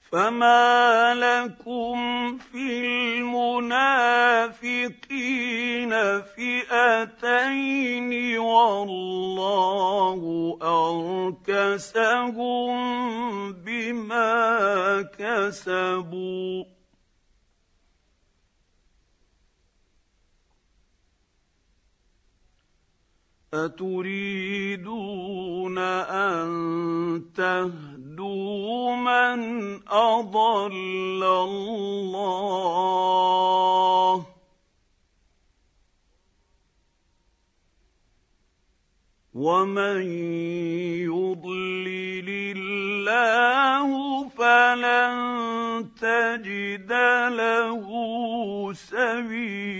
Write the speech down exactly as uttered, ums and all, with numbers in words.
فما لكم في المنافقين فئتين والله أركسهم بما كسبوا أتريدون أن تهدوا من أضل الله ومن يضلل الله فلن تجد له سبيلا